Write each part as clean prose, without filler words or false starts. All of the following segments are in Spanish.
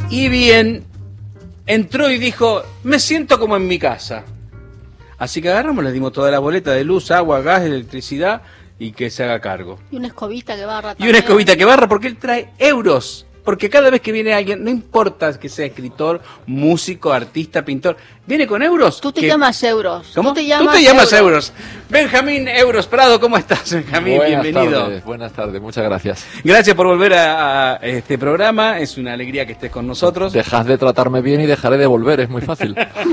Y bien, entró y dijo, me siento como en mi casa. Así que agarramos, le dimos toda la boleta de luz, agua, gas, electricidad y que se haga cargo. Y una escobita que barra también. Y una escobita que barra porque él trae euros. Porque cada vez que viene alguien, no importa que sea escritor, músico, artista, pintor, viene con euros. Tú te llamas Euros. ¿Cómo? Tú te llamas Euros. Benjamín Euros Prado, ¿cómo estás, Benjamín? Bienvenido. Buenas tardes, muchas gracias. Gracias por volver a este programa, es una alegría que estés con nosotros. Dejad de tratarme bien y dejaré de volver, es muy fácil.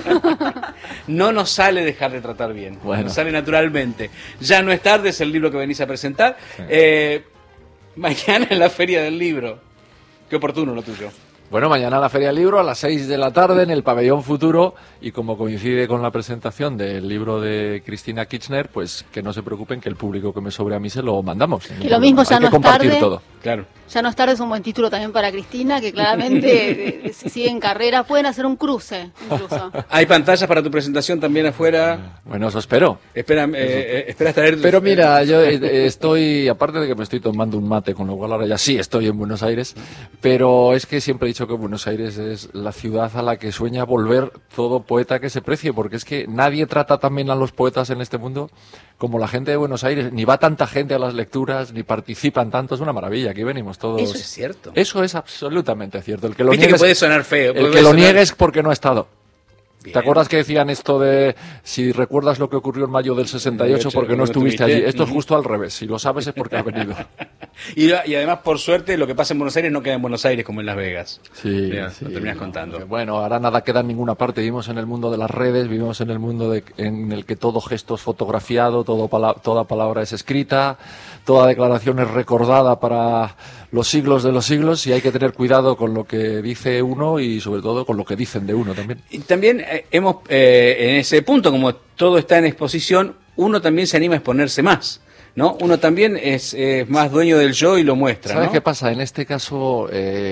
No nos sale dejar de tratar bien, nos sale naturalmente. Ya no es tarde, es el libro que venís a presentar. Sí. Mañana en la Feria del Libro. Qué oportuno lo tuyo. Bueno, mañana la Feria del Libro a las 6 de la tarde en el Pabellón Futuro, y como coincide con la presentación del libro de Cristina Kirchner, pues que no se preocupen, que el público que me sobre a mí se lo mandamos. Que lo mismo ya no es tarde. Todo. Claro. Ya no es tarde, es un buen título también para Cristina, que claramente si siguen carreras pueden hacer un cruce incluso. ¿Hay pantallas para tu presentación también afuera? Bueno, eso espero. Espera traer... Pero mira, yo estoy, aparte de que me estoy tomando un mate, con lo cual ahora ya sí estoy en Buenos Aires, pero es que siempre he dicho que Buenos Aires es la ciudad a la que sueña volver todo poeta que se precie, porque es que nadie trata tan bien a los poetas en este mundo como la gente de Buenos Aires, ni va tanta gente a las lecturas, ni participan tanto, es una maravilla, aquí venimos todos. Eso es cierto. Eso es absolutamente cierto. El que lo Viste niegues, que puede sonar feo. El que lo niegue es porque no ha estado. Bien. ¿Te acuerdas que decían esto de si recuerdas lo que ocurrió en mayo del 68 porque no estuviste allí? Esto es justo al revés, si lo sabes es porque has venido. Y además, por suerte, lo que pasa en Buenos Aires no queda en Buenos Aires como en Las Vegas. Sí, Mira, sí, lo terminas contando. Bueno, ahora nada queda en ninguna parte. Vivimos en el mundo de las redes, vivimos en el mundo en el que todo gesto es fotografiado, toda palabra es escrita, toda declaración es recordada para los siglos de los siglos, y hay que tener cuidado con lo que dice uno y sobre todo con lo que dicen de uno también. Y también hemos, en ese punto, como todo está en exposición, uno también se anima a exponerse más, ¿no? Uno también es más dueño del yo y lo muestra, ¿Sabes ¿no? qué pasa? En este caso,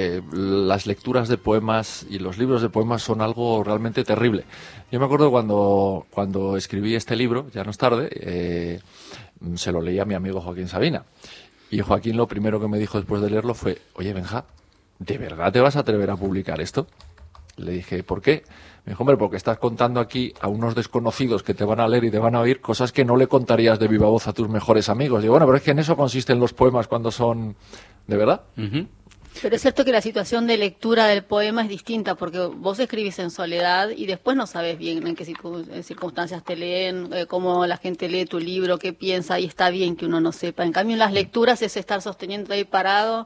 las lecturas de poemas y los libros de poemas son algo realmente terrible. Yo me acuerdo cuando escribí este libro, Ya no es tarde, se lo leí a mi amigo Joaquín Sabina. Y Joaquín lo primero que me dijo después de leerlo fue, oye, Benja, ¿de verdad te vas a atrever a publicar esto? Le dije, ¿por qué? Me dijo, hombre, porque estás contando aquí a unos desconocidos que te van a leer y te van a oír cosas que no le contarías de viva voz a tus mejores amigos. Digo, bueno, pero es que en eso consisten los poemas cuando son de verdad. Uh-huh. Pero es cierto que la situación de lectura del poema es distinta, porque vos escribís en soledad y después no sabes bien en qué circunstancias te leen, cómo la gente lee tu libro, qué piensa, y está bien que uno no sepa. En cambio, en las lecturas es estar sosteniendo ahí parado.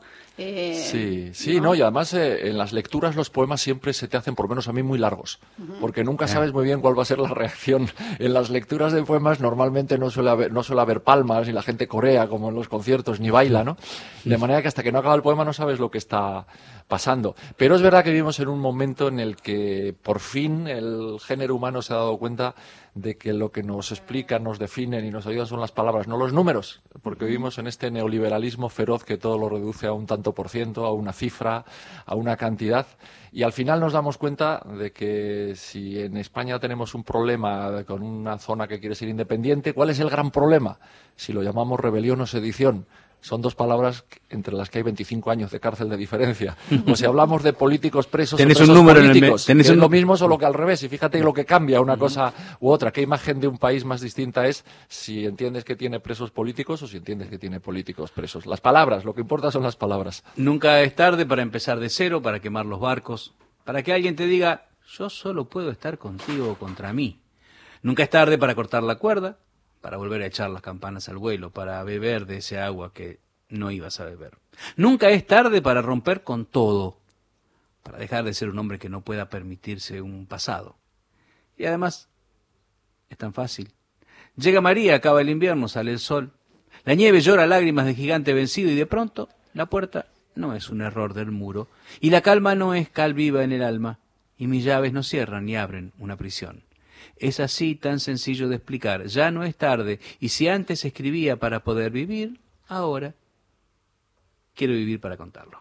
Sí, ¿no? ¿no? Y además en las lecturas los poemas siempre se te hacen, por lo menos a mí, muy largos, porque nunca sabes muy bien cuál va a ser la reacción. En las lecturas de poemas normalmente no suele haber palmas, ni la gente corea como en los conciertos, ni baila, ¿no? De manera que hasta que no acaba el poema no sabes lo que está pasando. Pero es verdad que vivimos en un momento en el que por fin el género humano se ha dado cuenta de que lo que nos explica, nos definen y nos ayuda son las palabras, no los números, porque vivimos en este neoliberalismo feroz que todo lo reduce a un tanto por ciento, a una cifra, a una cantidad, y al final nos damos cuenta de que si en España tenemos un problema con una zona que quiere ser independiente, ¿cuál es el gran problema? Si lo llamamos rebelión o sedición. Son dos palabras entre las que hay 25 años de cárcel de diferencia. O si hablamos de políticos presos, tenés o presos un número políticos, en el que es lo mismo, solo que al revés. Y fíjate lo que cambia una cosa u otra. ¿Qué imagen de un país más distinta es si entiendes que tiene presos políticos o si entiendes que tiene políticos presos? Las palabras, lo que importa son las palabras. Nunca es tarde para empezar de cero, para quemar los barcos, para que alguien te diga, yo solo puedo estar contigo o contra mí. Nunca es tarde para cortar la cuerda, para volver a echar las campanas al vuelo, para beber de ese agua que no ibas a beber. Nunca es tarde para romper con todo, para dejar de ser un hombre que no pueda permitirse un pasado. Y además, es tan fácil. Llega María, acaba el invierno, sale el sol. La nieve llora lágrimas de gigante vencido y de pronto la puerta no es un error del muro y la calma no es cal viva en el alma y mis llaves no cierran ni abren una prisión. Es así tan sencillo de explicar, ya no es tarde, y si antes escribía para poder vivir, ahora quiero vivir para contarlo.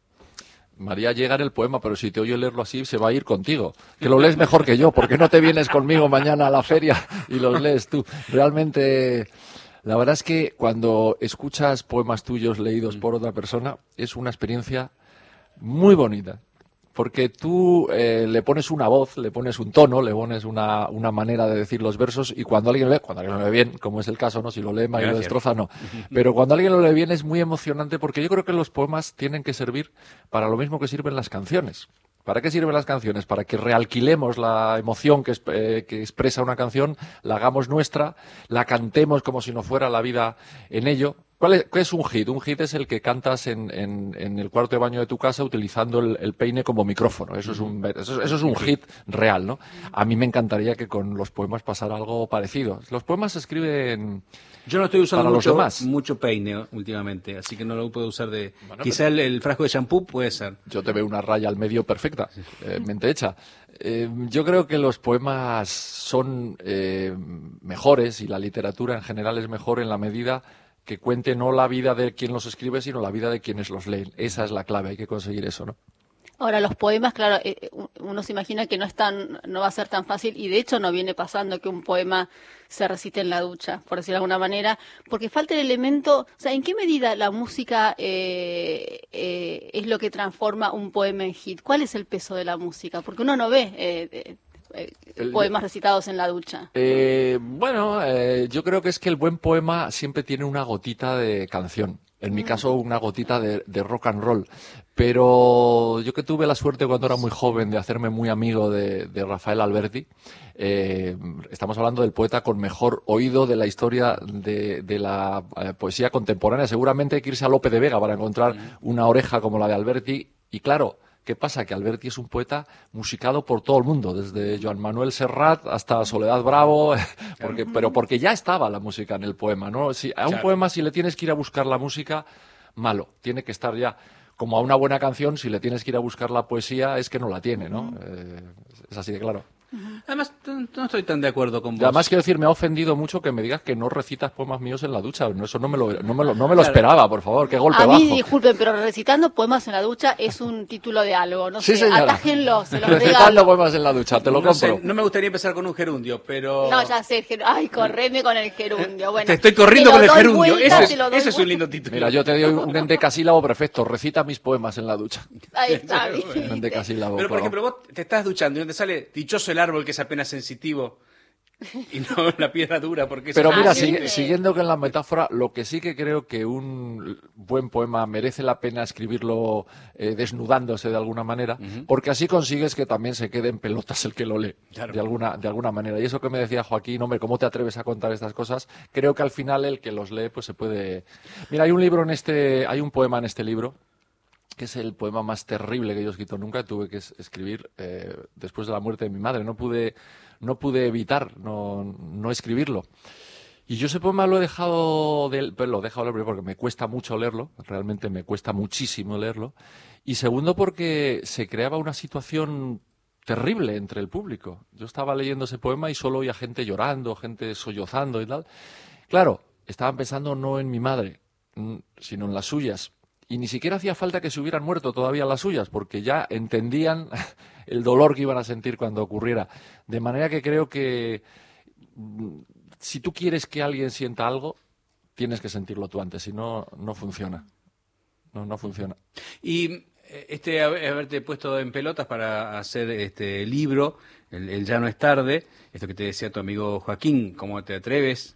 María llega en el poema, pero si te oye leerlo así, se va a ir contigo. Que lo lees mejor que yo, ¿por qué no te vienes conmigo mañana a la feria y los lees tú? Realmente, la verdad es que cuando escuchas poemas tuyos leídos por otra persona, es una experiencia muy bonita. porque tú le pones una voz, le pones un tono, le pones una manera de decir los versos y cuando alguien lo lee bien, como es el caso, ¿no? Si lo lee mal y lo destroza, no. Pero cuando alguien lo lee bien es muy emocionante porque yo creo que los poemas tienen que servir para lo mismo que sirven las canciones. ¿Para qué sirven las canciones? Para que realquilemos la emoción que expresa una canción, la hagamos nuestra, la cantemos como si no fuera la vida en ello. ¿Qué es un hit? Un hit es el que cantas en el cuarto de baño de tu casa utilizando el peine como micrófono. Eso es un hit real, ¿no? A mí me encantaría que con los poemas pasara algo parecido. Los poemas se escriben... Yo no estoy usando para los demás. mucho peine últimamente, así que no lo puedo usar de... Bueno, quizá el frasco de shampoo puede ser. Yo te veo una raya al medio perfecta, mente hecha. Yo creo que los poemas son mejores y la literatura en general es mejor en la medida que cuente no la vida de quien los escribe, sino la vida de quienes los leen. Esa es la clave, hay que conseguir eso, ¿no? Ahora, los poemas, claro, uno se imagina que no va a ser tan fácil, y de hecho no viene pasando que un poema se recite en la ducha, por decirlo de alguna manera, porque falta el elemento, o sea, ¿en qué medida la música es lo que transforma un poema en hit? ¿Cuál es el peso de la música? Porque uno no ve poemas recitados en la ducha. Yo creo que es que el buen poema siempre tiene una gotita de canción. En mi caso, una gotita de rock and roll. Pero yo que tuve la suerte cuando era muy joven de hacerme muy amigo de Rafael Alberti, estamos hablando del poeta con mejor oído de la historia de la poesía contemporánea. Seguramente hay que irse a Lope de Vega para encontrar una oreja como la de Alberti. Y claro, ¿qué pasa? Que Alberti es un poeta musicado por todo el mundo, desde Joan Manuel Serrat hasta Soledad Bravo, porque ya estaba la música en el poema, ¿no? A un poema, si le tienes que ir a buscar la música, malo, tiene que estar ya. Como a una buena canción, si le tienes que ir a buscar la poesía, es que no la tiene, ¿no? Es así de claro. Además, no estoy tan de acuerdo con vos. Y además, quiero decir, me ha ofendido mucho que me digas que no recitas poemas míos en la ducha. Eso no me lo esperaba, por favor. Qué golpe bajo. A mí, disculpen, pero recitando poemas en la ducha es un título de algo. No sé, atájenlo, se los regalo. Recitando poemas en la ducha, te lo compro. No me gustaría empezar con un gerundio, pero... No, ya sé, ay, correme con el gerundio. Bueno, te estoy corriendo con el gerundio. Ese es un lindo título. Mira, yo te doy un endecasílabo perfecto. Recita mis poemas en la ducha. Ahí está bien. Un endecasílabo. Pero, por ejemplo, vos te estás duchando y te sale dichoso el árbol que es apenas sensitivo y no la piedra dura. Pero mira, siguiendo con la metáfora, lo que sí que creo que un buen poema merece la pena escribirlo desnudándose de alguna manera, porque así consigues que también se quede en pelotas el que lo lee, claro, de alguna manera. Y eso que me decía Joaquín, hombre, ¿cómo te atreves a contar estas cosas? Creo que al final el que los lee pues se puede... Mira, hay un poema en este libro que es el poema más terrible que yo he escrito nunca. Tuve que escribir después de la muerte de mi madre. No pude evitar no escribirlo. Y yo ese poema lo he dejado de leer porque me cuesta mucho leerlo. Realmente me cuesta muchísimo leerlo. Y segundo, porque se creaba una situación terrible entre el público. Yo estaba leyendo ese poema y solo oía gente llorando, gente sollozando y tal. Claro, estaban pensando no en mi madre, sino en las suyas. Y ni siquiera hacía falta que se hubieran muerto todavía las suyas, porque ya entendían el dolor que iban a sentir cuando ocurriera. De manera que creo que si tú quieres que alguien sienta algo, tienes que sentirlo tú antes, si no, no funciona. No funciona. Y haberte puesto en pelotas para hacer este libro, el Ya no es tarde, esto que te decía tu amigo Joaquín, ¿cómo te atreves?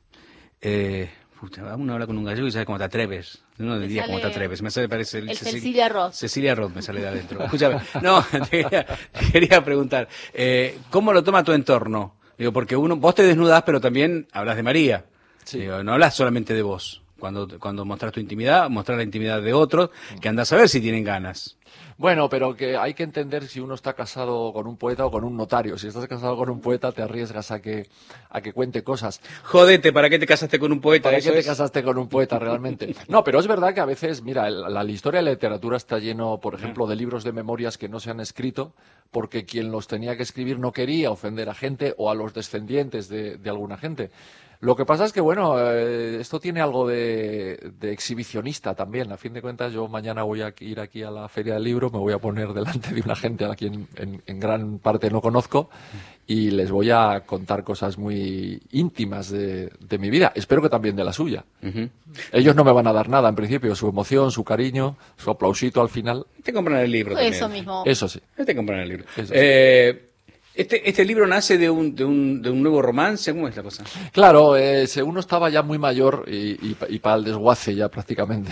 Uno habla con un gallego y sabe cómo te atreves. No diría cómo te atreves. Parece el Cecilia Roth. Cecilia Roth me sale de adentro. Escúchame, no, te quería preguntar, ¿cómo lo toma tu entorno? Digo, porque vos te desnudás, pero también hablas de María. Sí. Digo, no hablas solamente de vos. Cuando mostrás tu intimidad, mostrás la intimidad de otros, que andás a ver si tienen ganas. Bueno, pero que hay que entender si uno está casado con un poeta o con un notario. Si estás casado con un poeta, te arriesgas a que cuente cosas. Jodete, ¿para qué te casaste con un poeta? ¿Para qué te casaste con un poeta realmente? No, pero es verdad que a veces, mira, la historia de la literatura está lleno, por ejemplo, de libros de memorias que no se han escrito porque quien los tenía que escribir no quería ofender a gente o a los descendientes de alguna gente. Lo que pasa es que, bueno, esto tiene algo de exhibicionista también. A fin de cuentas, yo mañana voy a ir aquí a la Feria del Libro, me voy a poner delante de una gente a quien en gran parte no conozco y les voy a contar cosas muy íntimas de mi vida. Espero que también de la suya. Ellos no me van a dar nada, en principio, su emoción, su cariño, su aplausito al final. Te compran el libro también. Eso mismo. Eso sí. Te compran el libro. Eso sí. Este libro nace de un nuevo romance, ¿cómo es la cosa? Claro, uno estaba ya muy mayor y para el desguace ya prácticamente.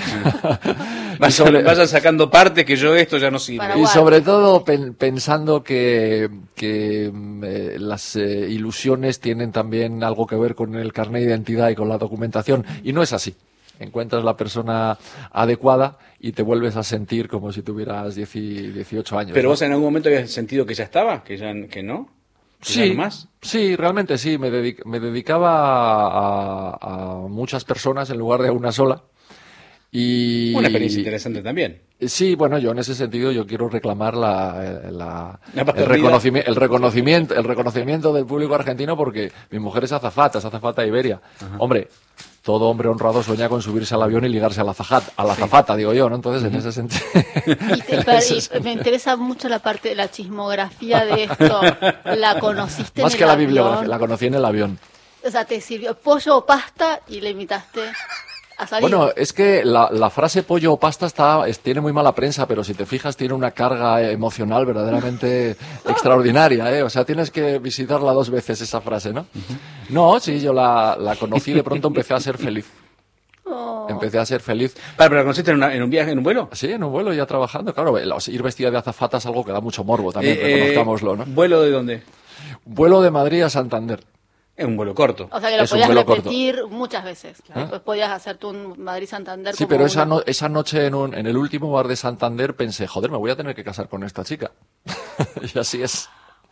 Vayan sacando partes que yo esto ya no sirve. Para Y sobre todo pensando que las ilusiones tienen también algo que ver con el carnet de identidad y con la documentación. Y no es así. Encuentras la persona adecuada y te vuelves a sentir como si tuvieras 18 años. ¿Pero ¿no? vos en algún momento habías sentido que ya estaba? ¿Que no? ¿Que ya Sí, no más? sí, realmente sí. Me dedicaba a muchas personas en lugar de a una sola. Y Una experiencia interesante también. Sí, bueno, yo en ese sentido yo quiero reclamar La el paternidad. reconocimiento del público argentino porque mi mujer es azafata de Iberia. Hombre, todo hombre honrado sueña con subirse al avión y ligarse a la azafata, digo yo, ¿no? Entonces, en ese sentido... Y me interesa mucho la parte de la chismografía de esto. ¿La conociste Más en que el la avión? bibliografía, la conocí en el avión. O sea, te sirvió pollo o pasta y le invitaste a salir. Bueno, es que la frase pollo o pasta tiene muy mala prensa, pero si te fijas tiene una carga emocional verdaderamente extraordinaria, ¿eh? O sea, tienes que visitarla 2 veces esa frase, ¿no? No, sí, yo la conocí y de pronto empecé a ser feliz. Oh. Empecé a ser feliz. ¿Pero la conociste en un viaje, en un vuelo? Sí, en un vuelo ya trabajando. Claro, ir vestida de azafata es algo que da mucho morbo también, reconozcámoslo, ¿no? ¿Vuelo de dónde? Vuelo de Madrid a Santander. Es un vuelo corto. O sea, que lo Es un podías vuelo corto. repetir muchas veces. Claro. ¿Ah? Después podías hacerte un Madrid-Santander. Sí, como pero una- esa noche en el último bar de Santander pensé, joder, me voy a tener que casar con esta chica. Y así es.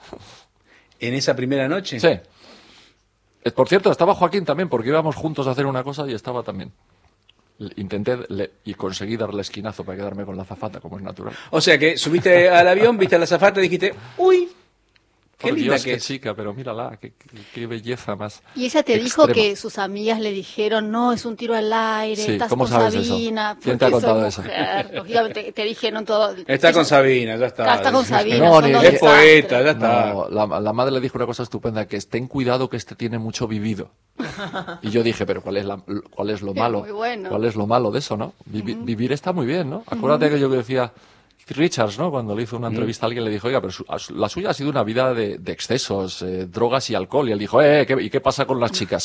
¿En esa primera noche? Sí. Por cierto, estaba Joaquín también, porque íbamos juntos a hacer una cosa y estaba también. Intenté y conseguí darle esquinazo para quedarme con la azafata, como es natural. O sea que subiste al avión, viste a la azafata y dijiste, uy, qué Por linda Dios, que qué es. chica, pero mírala, qué belleza más. Y ella te dijo extrema. que sus amigas le dijeron, no, es un tiro al aire, Sí, estás ¿cómo con sabes eso? Sabina. ¿Quién te ha porque soy contado eso? mujer. Lógicamente, te dijeron todo. Está Ella- con Sabina, ya está. Está con Sabina, No, son ni- dos Es desastres. poeta, ya está. No, la madre le dijo una cosa estupenda, que es, ten cuidado que este tiene mucho vivido. Y yo dije, pero ¿cuál es lo malo? muy bueno. ¿Cuál es lo malo de eso, no? Vivir está muy bien, ¿no? Acuérdate que yo decía Keith Richards, ¿no? Cuando le hizo una entrevista a alguien le dijo, oiga, pero la suya ha sido una vida de excesos, drogas y alcohol. Y él dijo, ¿y qué pasa con las chicas?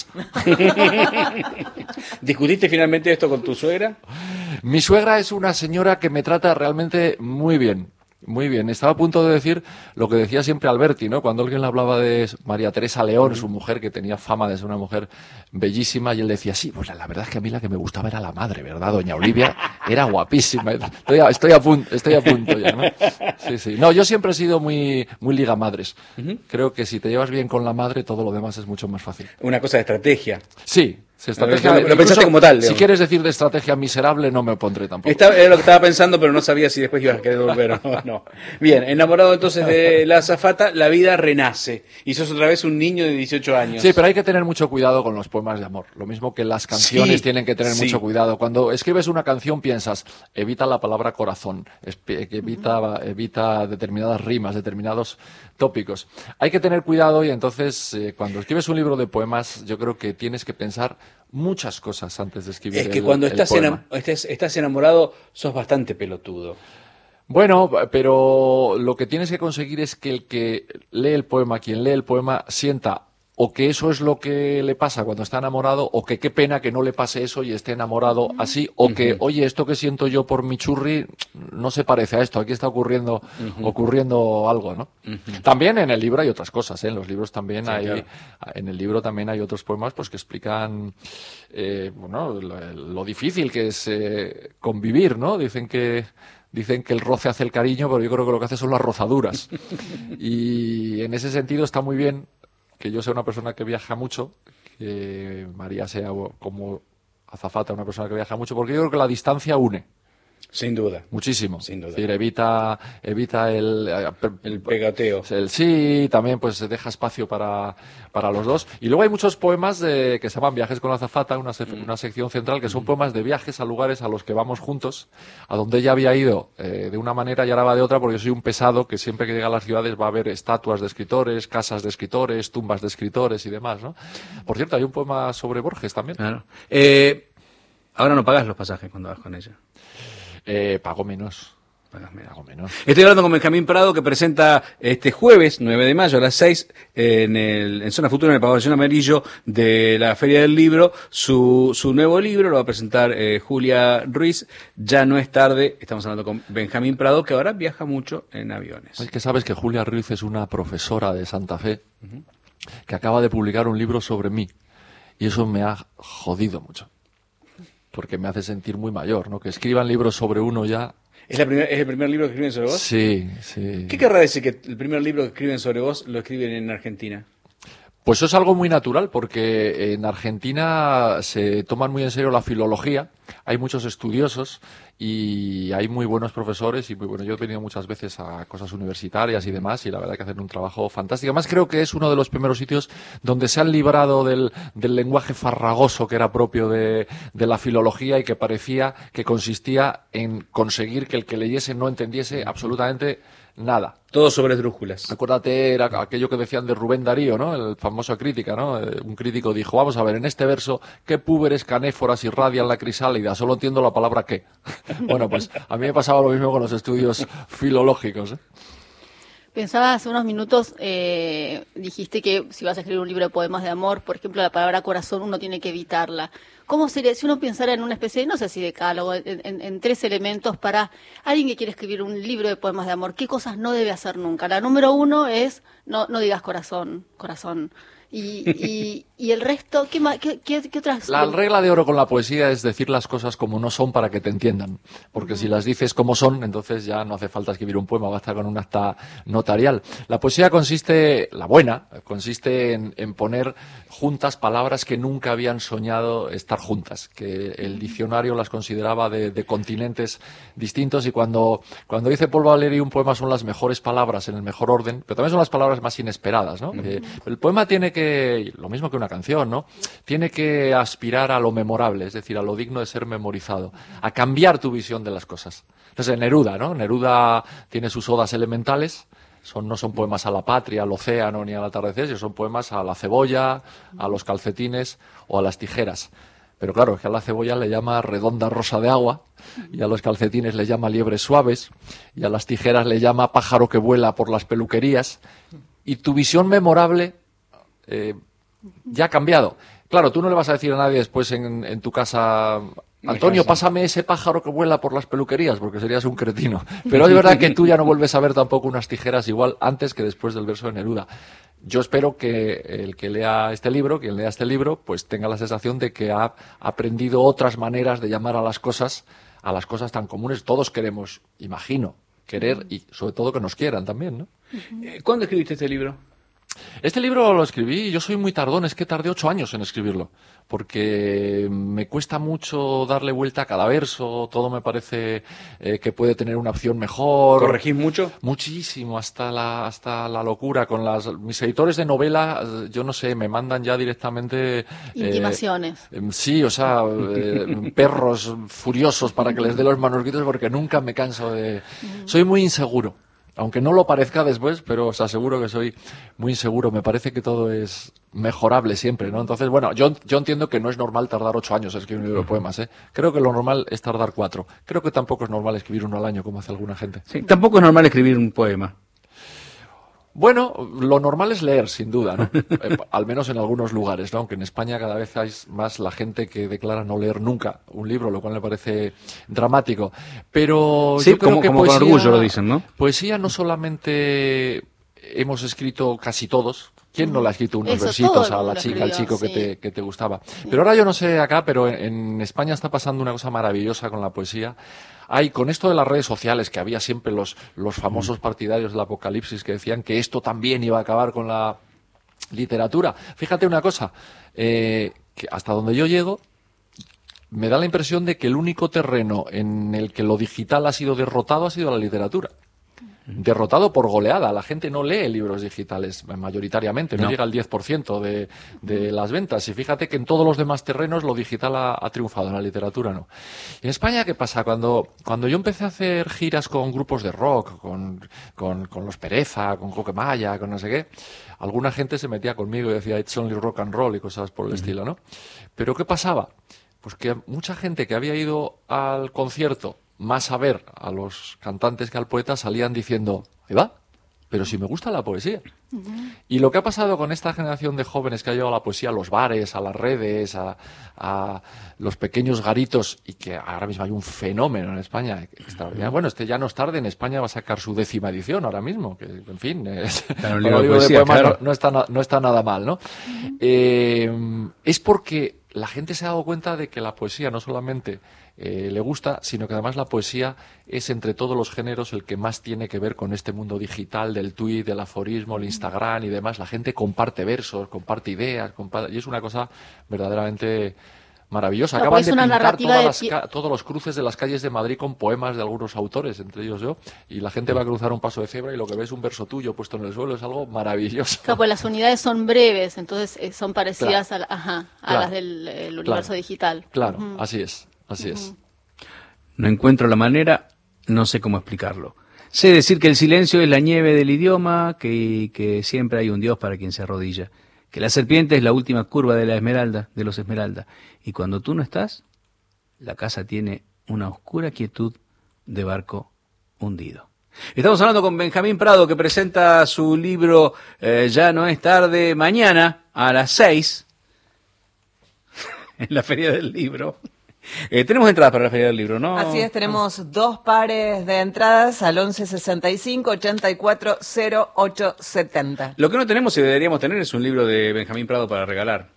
¿Discutiste finalmente esto con tu suegra? Mi suegra es una señora que me trata realmente muy bien. Muy bien. Estaba a punto de decir lo que decía siempre Alberti, ¿no? Cuando alguien le hablaba de María Teresa León, su mujer, que tenía fama de ser una mujer bellísima, y él decía, sí, pues la verdad es que a mí la que me gustaba era la madre, ¿verdad? Doña Olivia era guapísima. Estoy a punto ya, ¿no? Sí, sí. No, yo siempre he sido muy liga madres. Creo que si te llevas bien con la madre, todo lo demás es mucho más fácil. Una cosa de estrategia. Sí. Estrategia, Lo pensaste incluso, como tal, si León. quieres decir de estrategia miserable, no me opondré tampoco. Era lo que estaba pensando, pero no sabía si después ibas a querer volver o no. Bien, enamorado entonces de la azafata, la vida renace. Y sos otra vez un niño de 18 años. Sí, pero hay que tener mucho cuidado con los poemas de amor. Lo mismo que las canciones Sí, tienen que tener sí. mucho cuidado. Cuando escribes una canción piensas, evita la palabra corazón, evita determinadas rimas, determinados tópicos. Hay que tener cuidado y entonces cuando escribes un libro de poemas yo creo que tienes que pensar muchas cosas antes de escribir Es que el cuando el estás poema. estás enamorado, sos bastante pelotudo. Bueno, pero lo que tienes que conseguir es que el que lee el poema, quien lee el poema, sienta o que eso es lo que le pasa cuando está enamorado, o que qué pena que no le pase eso y esté enamorado así, o que, oye, esto que siento yo por mi churri no se parece a esto, aquí está ocurriendo algo, ¿no? También en el libro hay otras cosas, ¿eh? En los libros también Sí, claro. en el libro también hay otros poemas pues que explican bueno, lo difícil que es convivir, ¿no? Dicen que el roce hace el cariño, pero yo creo que lo que hace son las rozaduras. Y en ese sentido está muy bien que yo sea una persona que viaja mucho, que María sea como azafata una persona que viaja mucho, porque yo creo que la distancia une. Sin duda. Muchísimo. Sin duda. Es decir, evita El pegateo. Sí, también pues se deja espacio para los dos. Y luego hay muchos poemas que se llaman Viajes con la azafata, una sección central, que son poemas de viajes a lugares a los que vamos juntos, a donde ella había ido de una manera y ahora va de otra, porque yo soy un pesado que siempre que llega a las ciudades va a ver estatuas de escritores, casas de escritores, tumbas de escritores y demás, ¿no? Por cierto, hay un poema sobre Borges también. Claro. Ahora no pagas los pasajes cuando vas con ella. Pago menos. Pagas menos. Pago menos. Estoy hablando con Benjamín Prado, que presenta este jueves 9 de mayo a las 6 en Zona Futura, en el pabellón amarillo de la Feria del Libro, su nuevo libro. Lo va a presentar Julia Ruiz. Ya no es tarde. Estamos hablando con Benjamín Prado, que ahora viaja mucho en aviones. Es que sabes que Julia Ruiz es una profesora de Santa Fe que acaba de publicar un libro sobre mí. Y eso me ha jodido mucho. Porque me hace sentir muy mayor, ¿no? Que escriban libros sobre uno ya. ¿Es el primer libro que escriben sobre vos? Sí, sí. ¿Qué querrá decir que el primer libro que escriben sobre vos lo escriben en Argentina? Pues eso es algo muy natural, porque en Argentina se toman muy en serio la filología, hay muchos estudiosos y hay muy buenos profesores y muy bueno. Yo he venido muchas veces a cosas universitarias y demás y la verdad que hacen un trabajo fantástico. Además creo que es uno de los primeros sitios donde se han librado del lenguaje farragoso que era propio de la filología y que parecía que consistía en conseguir que el que leyese no entendiese absolutamente nada. Todo sobre esdrújulas. Acuérdate, era aquello que decían de Rubén Darío, ¿no? El famoso crítica, ¿no? Un crítico dijo, vamos a ver, en este verso, ¿qué púberes canéforas irradian la crisálida? Solo entiendo la palabra qué. Bueno, pues a mí me pasaba lo mismo con los estudios filológicos, ¿eh? Pensaba hace unos minutos, dijiste que si vas a escribir un libro de poemas de amor, por ejemplo, la palabra corazón uno tiene que evitarla. ¿Cómo sería, si uno pensara en una especie, no sé si decálogo, en 3 elementos para alguien que quiere escribir un libro de poemas de amor? ¿Qué cosas no debe hacer nunca? La número 1 es, no digas corazón. Y el resto, ¿qué otras? La regla de oro con la poesía es decir las cosas como no son para que te entiendan. Porque si las dices como son, entonces ya no hace falta escribir un poema, basta con un acta notarial. La poesía consiste en poner juntas palabras que nunca habían soñado estar juntas, que el diccionario las consideraba de continentes distintos y cuando dice Paul Valéry un poema son las mejores palabras en el mejor orden, pero también son las palabras más inesperadas, ¿no? El poema tiene que, lo mismo que una canción, ¿no? Tiene que aspirar a lo memorable, es decir, a lo digno de ser memorizado, a cambiar tu visión de las cosas. Entonces, Neruda, ¿no? Neruda tiene sus odas elementales, no son poemas a la patria, al océano ni al atardecer, sino son poemas a la cebolla, a los calcetines o a las tijeras. Pero claro, es que a la cebolla le llama redonda rosa de agua, y a los calcetines le llama liebres suaves, y a las tijeras le llama pájaro que vuela por las peluquerías, y tu visión memorable ya ha cambiado. Claro, tú no le vas a decir a nadie después en tu casa, Antonio, pásame ese pájaro que vuela por las peluquerías, porque serías un cretino. Pero es verdad que tú ya no vuelves a ver tampoco unas tijeras igual antes que después del verso de Neruda. Yo espero que el que lea este libro, quien lea este libro, pues tenga la sensación de que ha aprendido otras maneras de llamar a las cosas tan comunes. Todos queremos, imagino, querer y sobre todo que nos quieran también, ¿no? ¿Cuándo escribiste este libro? Este libro lo escribí, yo soy muy tardón, es que tardé 8 años en escribirlo, porque me cuesta mucho darle vuelta a cada verso, todo me parece que puede tener una opción mejor. ¿Corregís mucho? Muchísimo, hasta la locura. Mis editores de novela, yo no sé, me mandan ya directamente... Intimaciones. Sí, o sea, perros furiosos para que les dé los manuscritos, porque nunca me canso de... Soy muy inseguro. Aunque no lo parezca después, pero os aseguro que soy muy inseguro. Me parece que todo es mejorable siempre, ¿no? Entonces, bueno, yo entiendo que no es normal tardar 8 años en escribir un libro de poemas, ¿eh? Creo que lo normal es tardar 4. Creo que tampoco es normal escribir uno al año, como hace alguna gente. Sí, tampoco es normal escribir un poema. Bueno, lo normal es leer, sin duda, ¿no? Al menos en algunos lugares, ¿no? Aunque en España cada vez hay más la gente que declara no leer nunca un libro, lo cual me parece dramático. Pero sí, yo creo que como poesía, con orgullo lo dicen, ¿no? Poesía no solamente hemos escrito casi todos. ¿Quién no le ha escrito unos Eso, versitos todo a el la mundo chica, al chico escribió, que te gustaba? Pero ahora yo no sé acá, pero en España está pasando una cosa maravillosa con la poesía. Con esto de las redes sociales, que había siempre los famosos partidarios del apocalipsis que decían que esto también iba a acabar con la literatura. Fíjate una cosa, que hasta donde yo llego, me da la impresión de que el único terreno en el que lo digital ha sido derrotado ha sido la literatura. Derrotado por goleada. La gente no lee libros digitales mayoritariamente, no llega al 10% de las ventas. Y fíjate que en todos los demás terrenos lo digital ha triunfado, en la literatura no. ¿Y en España qué pasa? Cuando yo empecé a hacer giras con grupos de rock, con Los Pereza, con Coquemaya, con no sé qué, alguna gente se metía conmigo y decía "It's only rock and roll" y cosas por el estilo, ¿no? Pero ¿qué pasaba? Pues que mucha gente que había ido al concierto más a ver a los cantantes que al poeta salían diciendo, ahí va, pero si me gusta la poesía. Y lo que ha pasado con esta generación de jóvenes que ha llegado a la poesía, a los bares, a las redes, a los pequeños garitos, y que ahora mismo hay un fenómeno en España extraordinario. Bueno, Ya no es tarde, en España va a sacar su 10ª edición ahora mismo, que en fin, un libro de poesía, poemas claro. no está nada mal, ¿no? Es porque la gente se ha dado cuenta de que la poesía no solamente le gusta, sino que además la poesía es entre todos los géneros el que más tiene que ver con este mundo digital del tuit, del aforismo, el Instagram y demás. La gente comparte versos, comparte ideas, y es una cosa verdaderamente maravillosa. Acaban de pintar todos los cruces de las calles de Madrid con poemas de algunos autores, entre ellos yo, y la gente va a cruzar un paso de cebra y lo que ve es un verso tuyo puesto en el suelo. Es algo maravilloso. Claro, pues las unidades son breves, entonces son parecidas a las del universo digital. Claro, así es. Así es. No encuentro la manera, no sé cómo explicarlo. Sé decir que el silencio es la nieve del idioma, que siempre hay un Dios para quien se arrodilla, que la serpiente es la última curva de los Esmeralda, y cuando tú no estás, la casa tiene una oscura quietud de barco hundido. Estamos hablando con Benjamín Prado, que presenta su libro Ya no es tarde, mañana a las 6 en la Feria del Libro. Tenemos entradas para la Feria del Libro, ¿no? Así es, tenemos 2 pares de entradas al 1165-840870. Lo que no tenemos y deberíamos tener es un libro de Benjamín Prado para regalar.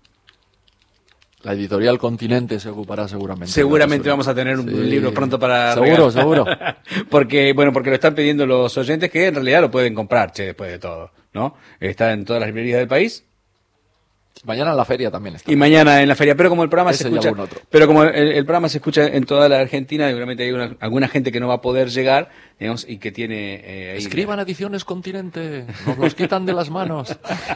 La editorial Continente se ocupará seguramente. Seguramente vamos a tener un libro pronto para regalar. Seguro. porque lo están pidiendo los oyentes, que en realidad lo pueden comprar, después de todo, ¿no? Está en todas las librerías del país. Mañana en la feria también está. Y mañana en la feria, pero como el programa Ese se escucha, pero como el programa se escucha en toda la Argentina, seguramente hay alguna gente que no va a poder llegar, digamos, y que tiene Escriban Ediciones Continente, nos los quitan de las manos.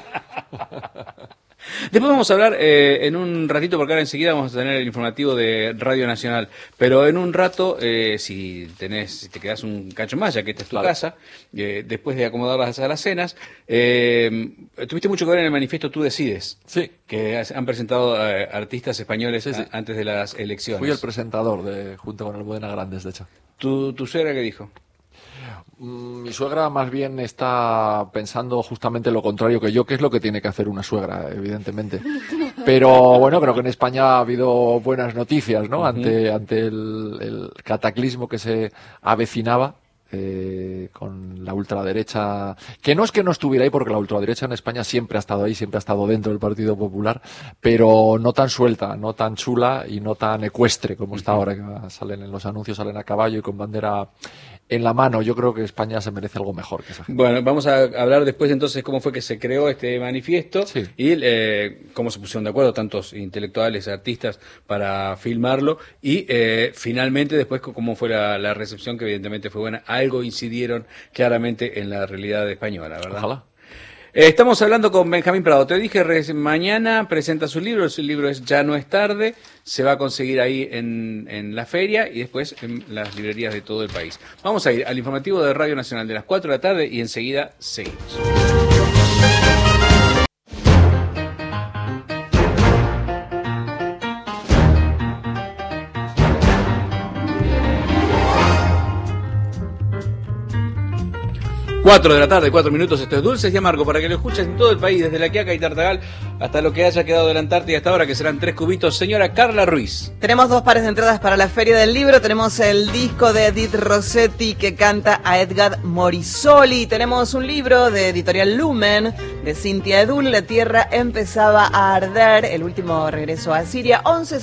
Después vamos a hablar en un ratito, porque ahora enseguida vamos a tener el informativo de Radio Nacional, pero en un rato, si te quedas un cacho más, ya que esta es tu casa, después de acomodar las alacenas, tuviste mucho que ver en el manifiesto Tú Decides, sí, que han presentado artistas españoles antes de las elecciones. Fui el presentador junto con Almudena Grandes, de hecho. ¿Tu suegra qué dijo? Mi suegra más bien está pensando justamente lo contrario que yo, que es lo que tiene que hacer una suegra, evidentemente. Pero bueno, creo que en España ha habido buenas noticias, ¿no? Ante el cataclismo que se avecinaba. Con la ultraderecha, que no es que no estuviera ahí, porque la ultraderecha en España siempre ha estado ahí, siempre ha estado dentro del Partido Popular, pero no tan suelta, no tan chula y no tan ecuestre como está ahora, que salen en los anuncios, salen a caballo y con bandera en la mano. Yo creo que España se merece algo mejor que esa gente. Bueno, vamos a hablar después entonces cómo fue que se creó este manifiesto y cómo se pusieron de acuerdo tantos intelectuales, artistas para filmarlo y finalmente después cómo fue la recepción, que evidentemente fue buena. Algo incidieron claramente en la realidad española, ¿verdad? Ojalá. Estamos hablando con Benjamín Prado. Te dije, mañana presenta su libro es Ya no es tarde, se va a conseguir ahí en la feria y después en las librerías de todo el país. Vamos a ir al informativo de Radio Nacional de las 4 de la tarde y enseguida seguimos. 4 de la tarde, 4 minutos, esto es Dulces y Amargo, para que lo escuches en todo el país, desde La Quiaca y Tartagal hasta lo que haya quedado de la Antártida hasta ahora, que serán 3 cubitos. Señora Carla Ruiz. Tenemos 2 pares de entradas para la Feria del Libro, tenemos el disco de Edith Rossetti que canta a Edgar Morisoli, tenemos un libro de Editorial Lumen, de Cintia Edul, La Tierra empezaba a arder, el último regreso a Siria,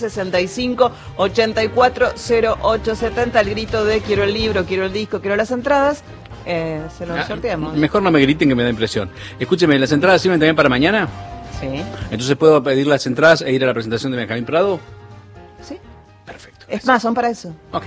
1165-840870, el grito de quiero el libro, quiero el disco, quiero las entradas. Se lo sorteamos. Mejor no me griten, que me da impresión. Escúcheme, ¿las entradas sirven también para mañana? Sí. Entonces, ¿puedo pedir las entradas e ir a la presentación de Benjamín Prado? Sí. Es más, son para eso. Ok.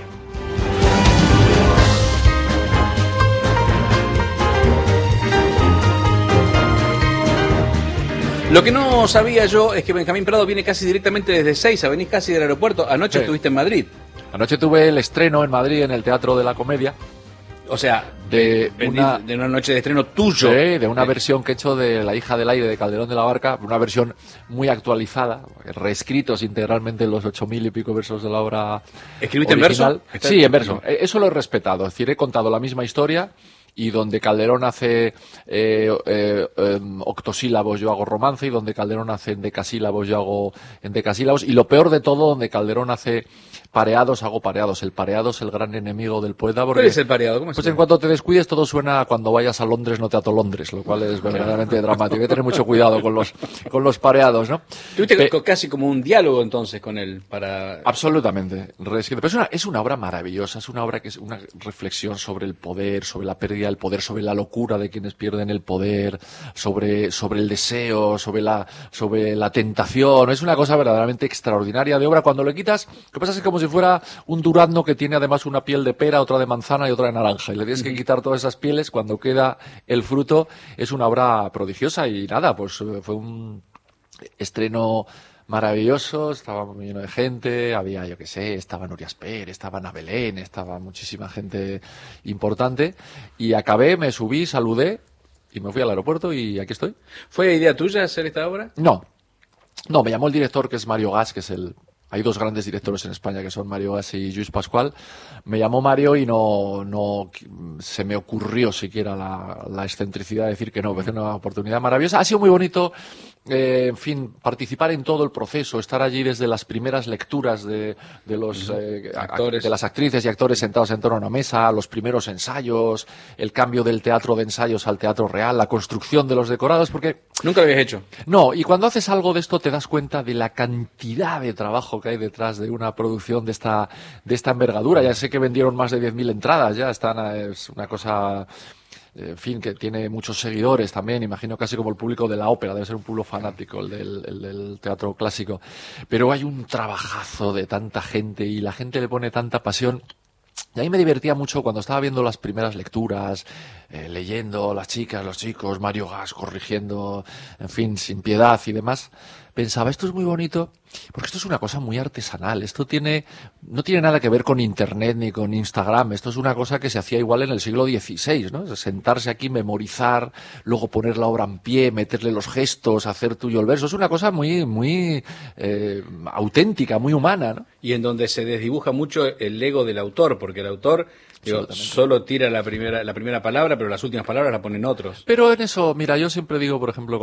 Lo que no sabía yo es que Benjamín Prado viene casi directamente desde Seiza, venís casi del aeropuerto. Anoche Sí. estuviste en Madrid. Anoche tuve el estreno en Madrid en el Teatro de la Comedia. O sea, De venís una- de una noche de estreno tuyo. Sí, de una versión que he hecho de La hija del aire de Calderón de la Barca, una versión muy actualizada, reescritos integralmente los 8.000 y pico versos de la obra ¿Escribiste en original. verso? Sí, en verso. Eso lo he respetado. Es decir, he contado la misma historia y donde Calderón hace octosílabos yo hago romance y donde Calderón hace endecasílabos yo hago endecasílabos y lo peor de todo, donde Calderón hace pareados hago pareados. El pareado es el gran enemigo del poeta porque... ¿Cuál es el pareado? ¿Cómo es Pues el en cuanto te descuides todo suena a cuando vayas a Londres no te ato Londres, lo cual es verdaderamente dramático. Hay que tener mucho cuidado con los pareados, ¿no? Tuviste casi como un diálogo entonces con él para... Absolutamente. Pero es una obra maravillosa, es una obra que es una reflexión sobre el poder, sobre la pérdida del poder, sobre la locura de quienes pierden el poder, sobre el deseo, sobre la tentación. Es una cosa verdaderamente extraordinaria de obra. Cuando le quitas, lo que pasa es que como si fuera un durazno que tiene además una piel de pera, otra de manzana y otra de naranja. Y le tienes que quitar todas esas pieles, cuando queda el fruto, es una obra prodigiosa y nada, pues fue un estreno maravilloso, estaba muy lleno de gente, había, yo qué sé, estaba Nuria Esper, estaba Ana Belén, estaba muchísima gente importante y acabé, me subí, saludé y me fui al aeropuerto y aquí estoy. ¿Fue idea tuya hacer esta obra? No, me llamó el director que es Mario Gas, que es hay dos grandes directores en España que son Mario Gas y Lluís Pascual. Me llamó Mario y no se me ocurrió siquiera la excentricidad de decir que no, me pareció una oportunidad maravillosa. Ha sido muy bonito, en fin, participar en todo el proceso, estar allí desde las primeras lecturas de los Actores. de las actrices y actores sentados en torno a una mesa, los primeros ensayos, el cambio del teatro de ensayos al teatro real, la construcción de los decorados, porque Nunca lo habías hecho. no, y cuando haces algo de esto te das cuenta de la cantidad de trabajo que hay detrás de una producción de esta envergadura. Ya sé que vendieron más de 10.000 entradas, ya es una cosa, en fin, que tiene muchos seguidores también, imagino casi como el público de la ópera, debe ser un público fanático el del teatro clásico. Pero hay un trabajazo de tanta gente y la gente le pone tanta pasión. Y a mí me divertía mucho cuando estaba viendo las primeras lecturas, leyendo las chicas, los chicos, Mario Gas corrigiendo, en fin, sin piedad y demás. Pensaba, esto es muy bonito, porque esto es una cosa muy artesanal. Esto no tiene nada que ver con Internet ni con Instagram. Esto es una cosa que se hacía igual en el siglo XVI, ¿no? Sentarse aquí, memorizar, luego poner la obra en pie, meterle los gestos, hacer tuyo el verso. Es una cosa muy auténtica, muy humana, ¿no? Y en donde se desdibuja mucho el ego del autor, porque el autor solo tira la primera palabra, pero las últimas palabras la ponen otros. Pero en eso, mira, yo siempre digo, por ejemplo,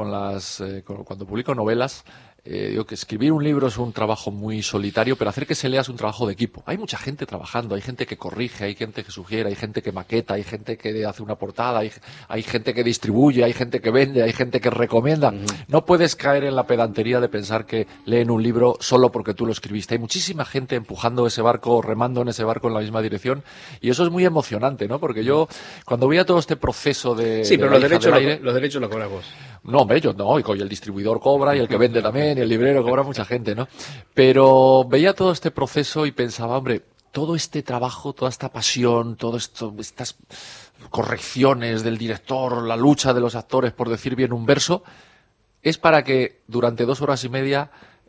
cuando publico novelas, digo que escribir un libro es un trabajo muy solitario, pero hacer que se lea es un trabajo de equipo. Hay mucha gente trabajando, hay gente que corrige, hay gente que sugiere, hay gente que maqueta, hay gente que hace una portada, hay gente que distribuye, hay gente que vende, hay gente que recomienda. No puedes caer en la pedantería de pensar que leen un libro solo porque tú lo escribiste. Hay muchísima gente empujando ese barco, remando en ese barco en la misma dirección, y eso es muy emocionante, ¿no? Porque yo, cuando veía todo este proceso de... Sí, pero de los derechos los cobras vos. No, hombre, yo no, y el distribuidor cobra, y el que vende también, y el librero cobra, mucha gente, ¿no? Pero veía todo este proceso y pensaba, hombre, todo este trabajo, toda esta pasión, todo esto, estas correcciones del director, la lucha de los actores por decir bien un verso, es para que durante 2 horas y media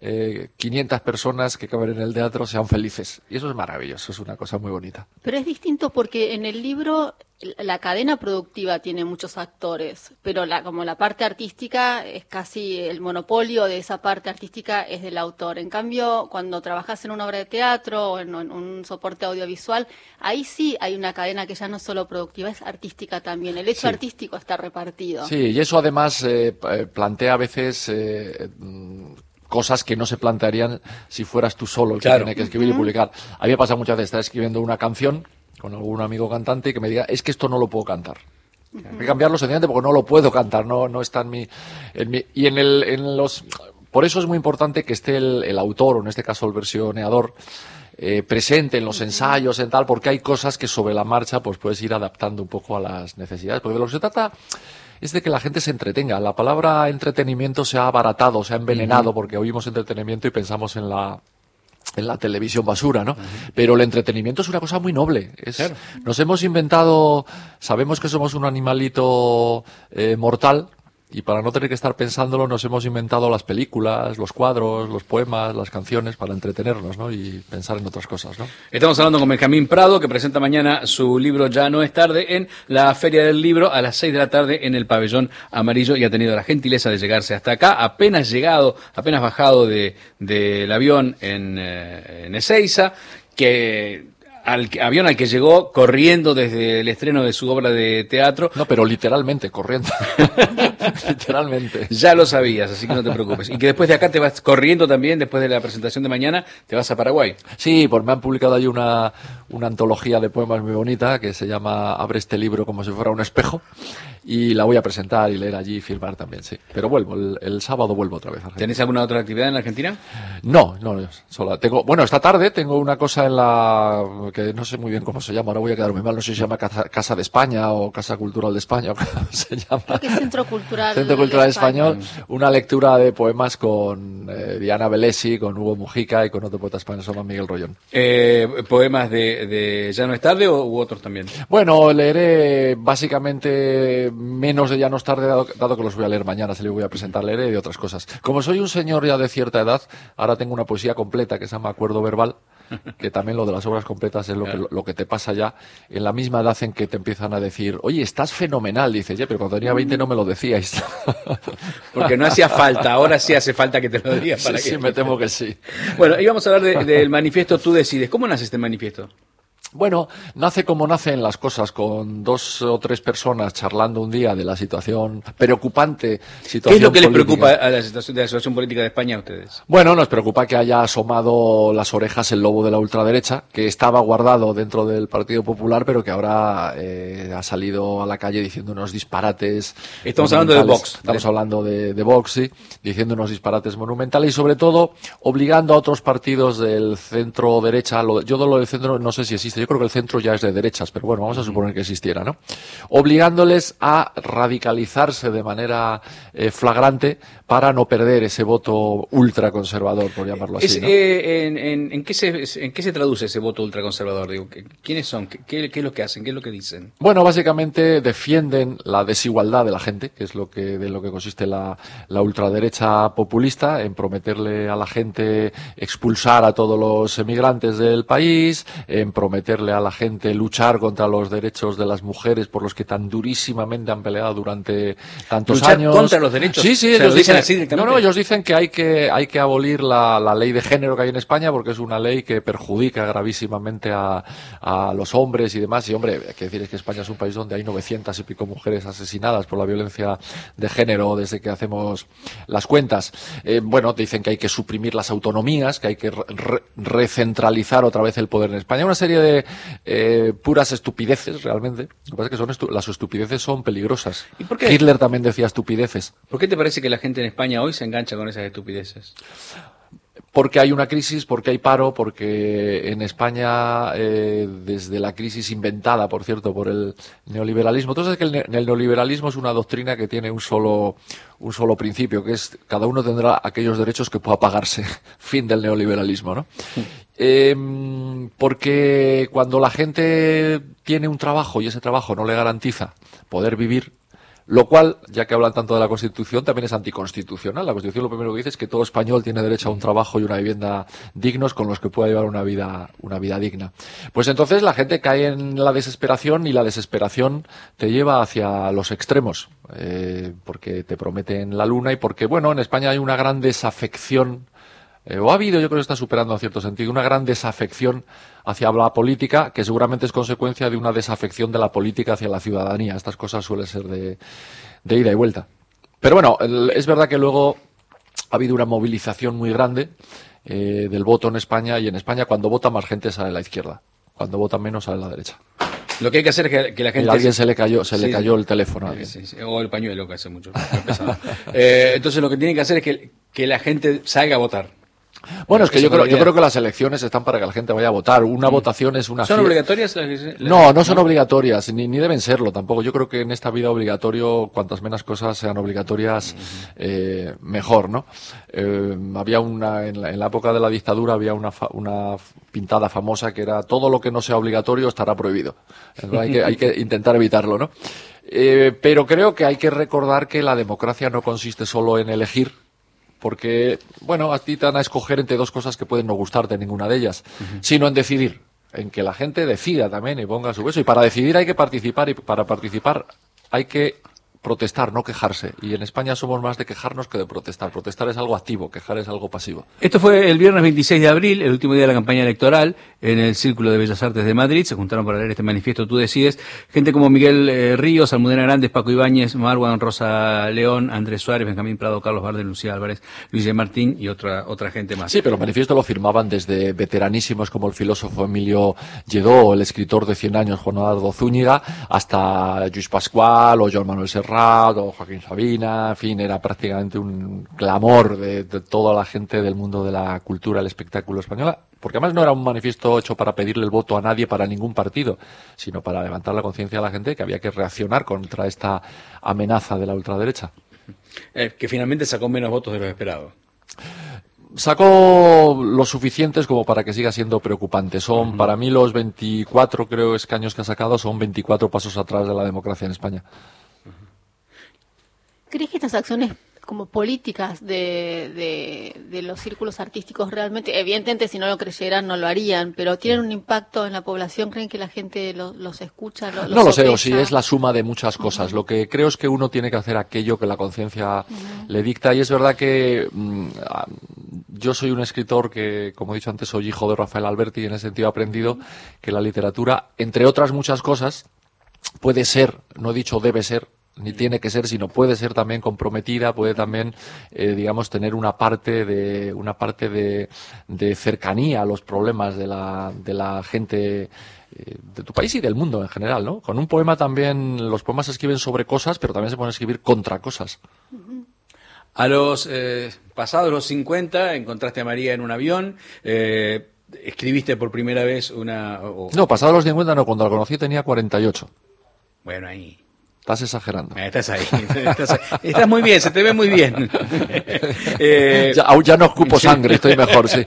500 personas que caben en el teatro sean felices. Y eso es maravilloso, es una cosa muy bonita. Pero es distinto porque en el libro la cadena productiva tiene muchos actores, pero como la parte artística es casi el monopolio de esa parte artística es del autor. En cambio, cuando trabajas en una obra de teatro o en un soporte audiovisual, ahí sí hay una cadena que ya no es solo productiva, es artística también. El hecho artístico está repartido. Sí, y eso además plantea a veces... cosas que no se plantearían si fueras tú solo el que tiene que escribir y publicar. A mí me pasa muchas veces estar escribiendo una canción con algún amigo cantante y que me diga, es que esto no lo puedo cantar. Hay que cambiarlo sencillamente porque no lo puedo cantar, no está en mi... Y por eso es muy importante que esté el autor, o en este caso el versioneador, presente en los ensayos, en tal, porque hay cosas que sobre la marcha pues puedes ir adaptando un poco a las necesidades. Porque de lo que se trata es de que la gente se entretenga. La palabra entretenimiento se ha abaratado, se ha envenenado, porque oímos entretenimiento y pensamos en en la televisión basura, ¿no? Pero el entretenimiento es una cosa muy noble. Claro. Nos hemos inventado, sabemos que somos un animalito mortal, y para no tener que estar pensándolo nos hemos inventado las películas, los cuadros, los poemas, las canciones para entretenernos, ¿no? Y pensar en otras cosas, ¿no? Estamos hablando con Benjamín Prado, que presenta mañana su libro Ya no es tarde en la Feria del Libro a las 6 de la tarde en el Pabellón Amarillo, y ha tenido la gentileza de llegarse hasta acá, apenas bajado del avión en Ezeiza, avión al que llegó corriendo desde el estreno de su obra de teatro. No, pero literalmente, corriendo. Literalmente. Ya lo sabías, así que no te preocupes. Y que después de acá te vas corriendo también, después de la presentación de mañana, te vas a Paraguay. Sí, pues me han publicado ahí una antología de poemas muy bonita que se llama Abre este libro como si fuera un espejo, y la voy a presentar y leer allí y firmar también, sí. Pero vuelvo, el sábado vuelvo otra vez a Argentina. ¿Tenés alguna otra actividad en la Argentina? No, solo esta tarde tengo una cosa en la que no sé muy bien cómo se llama, ahora voy a quedarme mal, no sé si se llama Casa de España o Casa Cultural de España, o cómo se llama. Creo que es Centro Cultural. Centro Cultural Español, una lectura de poemas con Diana Bellesi, con Hugo Mujica y con otro poeta español, se llama Miguel Rollón. ¿Poemas de Ya no es tarde u otros también? Bueno, leeré básicamente menos de Ya no es tarde, dado que los voy a leer mañana, se les voy a presentar, leeré de otras cosas. Como soy un señor ya de cierta edad, ahora tengo una poesía completa que se llama Acuerdo Verbal, que también lo de las obras completas es lo que te pasa ya en la misma edad en que te empiezan a decir, oye, estás fenomenal, dices, pero cuando tenía 20 no me lo decíais. Porque no hacía falta, ahora sí hace falta que te lo digas. Sí, me temo que sí. Bueno, íbamos a hablar del manifiesto Tú Decides. ¿Cómo nace este manifiesto? Bueno, nace como nacen las cosas, con 2 o 3 personas charlando un día de la situación preocupante. ¿Qué es lo que les preocupa a la situación política de España a ustedes? Bueno, nos preocupa que haya asomado las orejas el lobo de la ultraderecha, que estaba guardado dentro del Partido Popular, pero que ahora ha salido a la calle diciendo unos disparates. Estamos hablando de Vox. Estamos hablando de Vox, sí, diciendo unos disparates monumentales y sobre todo obligando a otros partidos del centro derecha, yo de lo del centro no sé si existe. Yo creo que el centro ya es de derechas, pero bueno, vamos a suponer que existiera, ¿no? Obligándoles a radicalizarse de manera flagrante para no perder ese voto ultraconservador, por llamarlo así, ¿no? ¿En qué se traduce ese voto ultraconservador? Digo, ¿quiénes son? ¿Qué es lo que hacen? ¿Qué es lo que dicen? Bueno, básicamente defienden la desigualdad de la gente, que es de lo que consiste la ultraderecha populista, en prometerle a la gente expulsar a todos los emigrantes del país, en prometerle a la gente luchar contra los derechos de las mujeres por los que tan durísimamente han peleado durante tantos años. ¿Luchar contra los derechos? Sí, ellos dicen así directamente. No, ellos dicen que hay que abolir la ley de género que hay en España porque es una ley que perjudica gravísimamente a los hombres y demás. Y hombre, hay que decir es que España es un país donde hay 900 y pico mujeres asesinadas por la violencia de género desde que hacemos las cuentas. Bueno, dicen que hay que suprimir las autonomías, que hay que recentralizar otra vez el poder en España. Una serie de puras estupideces, realmente. Lo que pasa es que las estupideces son peligrosas. ¿Y por qué? Hitler también decía estupideces. ¿Por qué te parece que la gente en España hoy se engancha con esas estupideces? Porque hay una crisis, porque hay paro, porque en España, desde la crisis inventada, por cierto, por el neoliberalismo, tú sabes que el neoliberalismo es una doctrina que tiene un solo principio, que es cada uno tendrá aquellos derechos que pueda pagarse. Fin del neoliberalismo, ¿no? Porque cuando la gente tiene un trabajo y ese trabajo no le garantiza poder vivir, lo cual, ya que hablan tanto de la Constitución, también es anticonstitucional. La Constitución lo primero que dice es que todo español tiene derecho a un trabajo y una vivienda dignos con los que pueda llevar una vida digna. Pues entonces la gente cae en la desesperación y la desesperación te lleva hacia los extremos, porque te prometen la luna y porque, bueno, en España hay una gran desafección, o ha habido, yo creo que está superando en cierto sentido, una gran desafección hacia la política, que seguramente es consecuencia de una desafección de la política hacia la ciudadanía. Estas cosas suelen ser de ida y vuelta. Pero bueno, es verdad que luego ha habido una movilización muy grande del voto en España, y en España cuando vota más gente sale a la izquierda, cuando vota menos sale a la derecha. Lo que hay que hacer es que la gente... A alguien se le cayó el teléfono. Sí, o el pañuelo, que hace mucho. Entonces lo que tiene que hacer es que la gente salga a votar. Bueno, es que yo creo que las elecciones están para que la gente vaya a votar. Una votación es una... ¿Son obligatorias? No son obligatorias, ni deben serlo tampoco. Yo creo que en esta vida obligatorio, cuantas menos cosas sean obligatorias, mejor, ¿no? Había en la época de la dictadura había una pintada famosa que era: todo lo que no sea obligatorio estará prohibido. Hay que intentar evitarlo, ¿no? Pero creo que hay que recordar que la democracia no consiste solo en elegir, porque, bueno, a ti te van a escoger entre dos cosas que pueden no gustarte, ninguna de ellas, sino en decidir, en que la gente decida también y ponga su peso. Y para decidir hay que participar, y para participar hay que protestar, no quejarse. Y en España somos más de quejarnos que de protestar. Protestar es algo activo, quejar es algo pasivo. Esto fue el viernes 26 de abril, el último día de la campaña electoral, en el Círculo de Bellas Artes de Madrid. Se juntaron para leer este manifiesto Tú Decides. Gente como Miguel Ríos, Almudena Grandes, Paco Ibáñez, Marwan Rosa León, Andrés Suárez, Benjamín Prado, Carlos Bardem, Lucía Álvarez, Luis de Martín y otra gente más. Sí, pero el manifiesto lo firmaban desde veteranísimos como el filósofo Emilio Lledó, o el escritor de 100 años Juan Eduardo Zúñiga, hasta Lluís Pascual o Joan Manuel Serrat o Joaquín Sabina. En fin, era prácticamente un clamor de toda la gente del mundo de la cultura, el espectáculo española, porque además no era un manifiesto hecho para pedirle el voto a nadie, para ningún partido, sino para levantar la conciencia de la gente que había que reaccionar contra esta amenaza de la ultraderecha. Que finalmente sacó menos votos de los esperados. Sacó lo suficientes como para que siga siendo preocupante. Son, para mí, los 24, creo, escaños que ha sacado, son 24 pasos atrás de la democracia en España. ¿Crees que estas acciones como políticas de los círculos artísticos realmente, evidentemente si no lo creyeran no lo harían, pero tienen un impacto en la población? ¿Creen que la gente los escucha? No lo sé, o si es la suma de muchas cosas. Lo que creo es que uno tiene que hacer aquello que la conciencia le dicta, y es verdad que yo soy un escritor que, como he dicho antes, soy hijo de Rafael Alberti, y en ese sentido he aprendido que la literatura, entre otras muchas cosas, puede ser, no he dicho debe ser, ni tiene que ser, sino puede ser también comprometida, puede también, digamos, tener una parte de cercanía a los problemas de la gente de tu país y del mundo en general, ¿no? Con un poema también, los poemas se escriben sobre cosas, pero también se pueden escribir contra cosas. A los pasados los 50 encontraste a María en un avión, escribiste por primera vez No, pasados los 50 no, cuando la conocí tenía 48. Bueno, ahí... Estás exagerando. Estás ahí. Estás muy bien, se te ve muy bien. Ya no escupo sangre, estoy mejor, sí.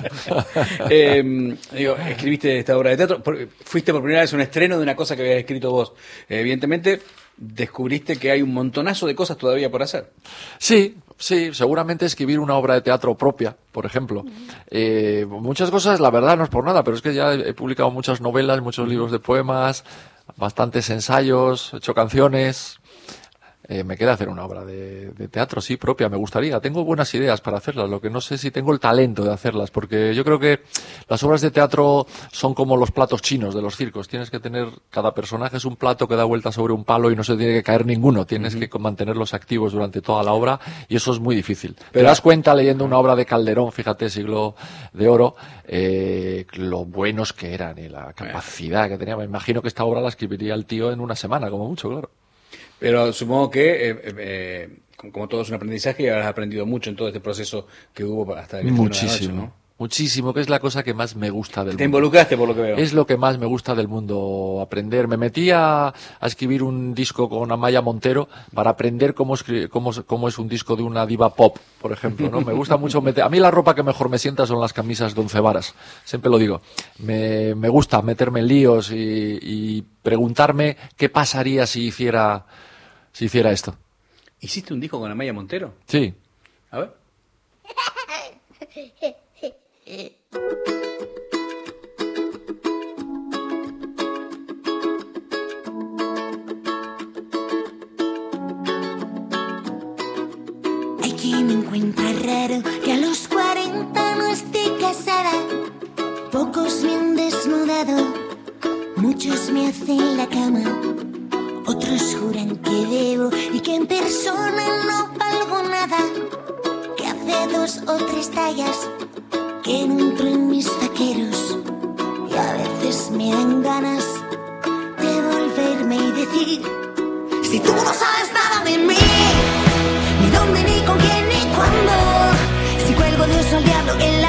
Escribiste esta obra de teatro. Fuiste por primera vez a un estreno de una cosa que habías escrito vos. Evidentemente, descubriste que hay un montonazo de cosas todavía por hacer. Sí, seguramente escribir una obra de teatro propia, por ejemplo. Muchas cosas, la verdad, no es por nada, pero es que ya he publicado muchas novelas, muchos libros de poemas, bastantes ensayos, he hecho canciones. Me queda hacer una obra de teatro, sí, propia, me gustaría. Tengo buenas ideas para hacerlas, lo que no sé si tengo el talento de hacerlas, porque yo creo que las obras de teatro son como los platos chinos de los circos. Tienes que tener, cada personaje es un plato que da vuelta sobre un palo y no se tiene que caer ninguno. Tienes que mantenerlos activos durante toda la obra, y eso es muy difícil. Te das cuenta leyendo una obra de Calderón, fíjate, Siglo de Oro, lo buenos que eran y la capacidad que tenía. Me imagino que esta obra la escribiría el tío en una semana, como mucho, claro. Pero supongo que, como todo es un aprendizaje, habrás aprendido mucho en todo este proceso que hubo hasta el 21 de la noche, ¿no? Muchísimo, que es la cosa que más me gusta del mundo. Te involucraste, por lo que veo. Es lo que más me gusta del mundo, aprender. Me metí a escribir un disco con Amaya Montero para aprender cómo es un disco de una diva pop, por ejemplo, ¿no? Me gusta mucho meter... A mí la ropa que mejor me sienta son las camisas de 11 varas. Siempre lo digo. Me gusta meterme en líos y preguntarme qué pasaría si hiciera esto. ¿Hiciste un disco con Amaya Montero? Sí. A ver. Hay quien me encuentra raro que a los 40 no esté casada. Pocos me han desnudado, muchos me hacen la cama. Otros juran que debo y que en persona no valgo nada. Que hace 2 o 3 tallas que no entro en mis vaqueros. Y a veces me dan ganas de volverme y decir: si tú no sabes nada de mí, ni dónde, ni con quién, ni cuándo, si cuelgo de oso al diablo en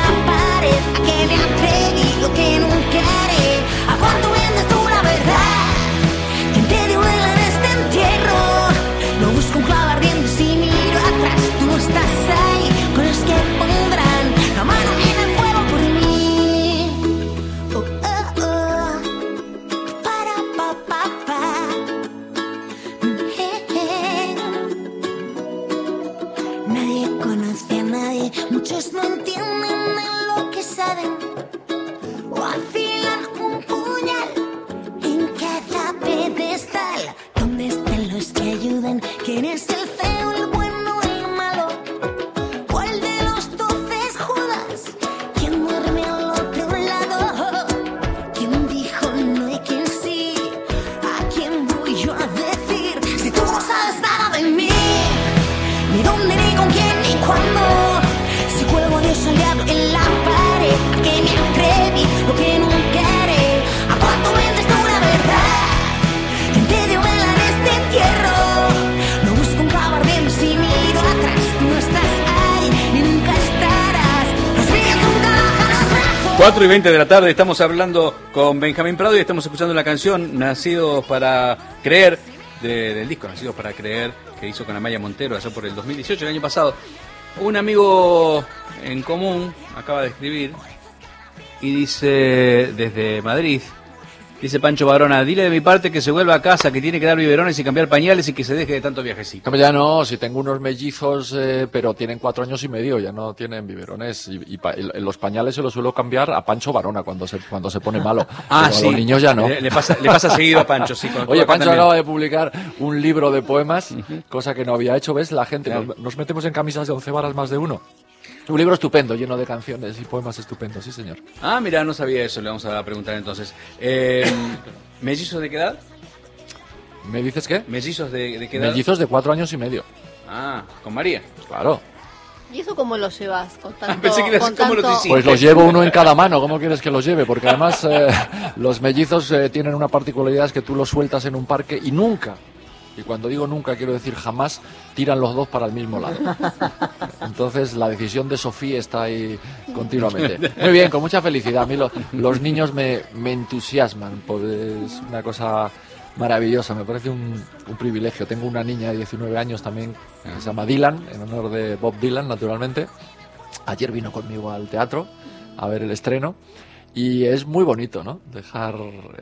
4:20 de la tarde, estamos hablando con Benjamín Prado y estamos escuchando la canción Nacidos para Creer, del disco Nacidos para Creer, que hizo con Amaya Montero allá por el 2018, el año pasado. Un amigo en común acaba de escribir y dice, desde Madrid, dice Pancho Barona, dile de mi parte que se vuelva a casa, que tiene que dar biberones y cambiar pañales y que se deje de tanto viajecito. No, ya no, si tengo unos mellizos, pero tienen 4 años y medio, ya no tienen biberones. Y los pañales se los suelo cambiar a Pancho Barona cuando se pone malo. Ah, pero sí. A los niños ya no. Le pasa seguido a Pancho, sí. Oye, Pancho acaba de publicar un libro de poemas, cosa que no había hecho. ¿Ves? La gente, Claro. nos metemos en camisas de 11 varas más de uno. Un libro estupendo, lleno de canciones y poemas estupendos, sí señor. Ah, mira, no sabía eso, le vamos a preguntar entonces. ¿Mellizos de qué edad? ¿Me dices qué? ¿Mellizos de qué edad? Mellizos de 4 años y medio. Ah, con María. Claro. ¿Y eso cómo lo llevas? Con tanto, Pensé que ibas a decir, ¿cómo los hiciste? Pues los llevo uno en cada mano, ¿cómo quieres que los lleve? Porque además los mellizos tienen una particularidad, es que tú los sueltas en un parque y nunca, y cuando digo nunca quiero decir jamás, tiran los dos para el mismo lado. Entonces la decisión de Sofía está ahí continuamente. Muy bien, con mucha felicidad. A mí los niños me entusiasman, es una cosa maravillosa, me parece un privilegio. Tengo una niña de 19 años también, que se llama Dylan, en honor de Bob Dylan, naturalmente. Ayer vino conmigo al teatro a ver el estreno y es muy bonito, ¿no? Dejar